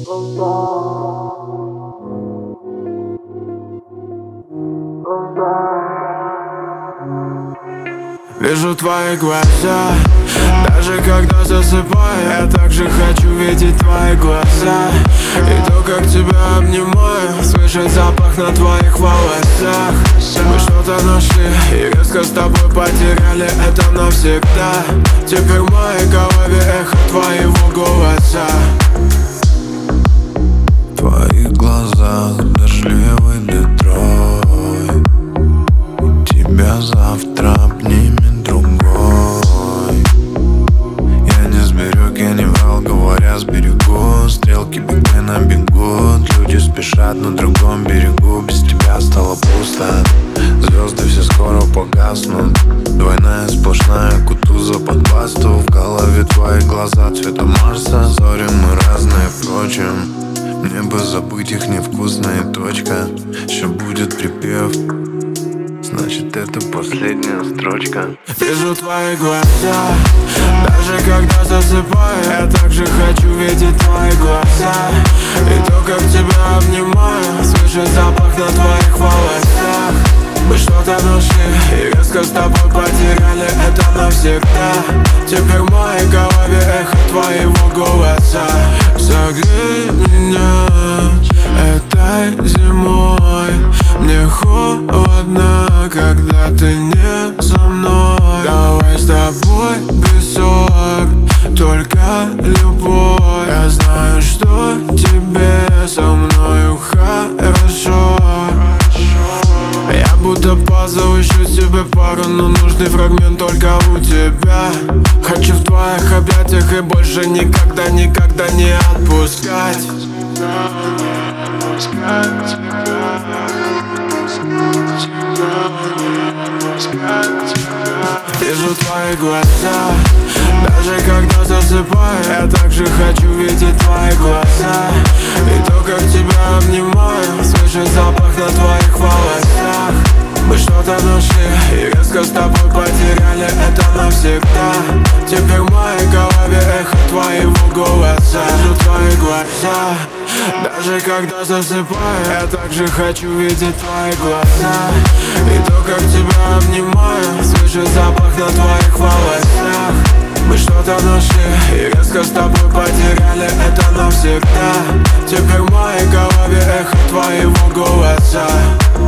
Вижу твои глаза, даже когда засыпаю, я также хочу видеть твои глаза. И то, как тебя обнимаю, слышать запах на твоих волосах. Мы что-то нашли и резко с тобой потеряли это навсегда. Теперь в моей голове эхо твоего голоса. В твоих глазах дождливый Детройт. Тебя завтра обнимет другой. Я не сберег, я не врал, говоря сберегу. Стрелки бигмена бегут, люди спешат на другом берегу. Без тебя стало пусто, звезды все скоро погаснут. Двойная сплошная кутуза под басту. В голове твои глаза цвета Марса. Зори мы разные, впрочем, мне бы забыть их невкусная точка. Еще будет припев, значит это последняя строчка. Вижу твои глаза, даже когда засыпаю, я также хочу видеть твои глаза. И то, как тебя обнимаю, слышать запах на твоих волосах. Мы что-то нашли и резко с тобой потеряли это навсегда. Теперь в моей голове эхо твоего голоса. Согрей меня этой зимой. Мне холодно, когда ты не со мной. Давай с тобой песок, только любовь. Я знаю, что тебе со мною хорошо. Я будто пазл, ищу себе пару, но нужный фрагмент только у тебя. Хочу в твоих объятиях и больше никогда, никогда не отпускать. Вижу твои глаза, даже когда засыпаю, я также хочу видеть твои глаза. И то, как тебя обнимаю, слышать запах на твоих волосах. Мы что-то нашли и резко с тобой потеряли это навсегда. Теперь в моей голове эхо твоего голоса. Вижу твои глаза, даже когда засыпаю, я также хочу видеть твои глаза. И то, как тебя обнимаю, слышать запах на твоих волосах. Мы что-то нашли и резко с тобой потеряли это навсегда. Теперь в моей голове эхо твоего голоса.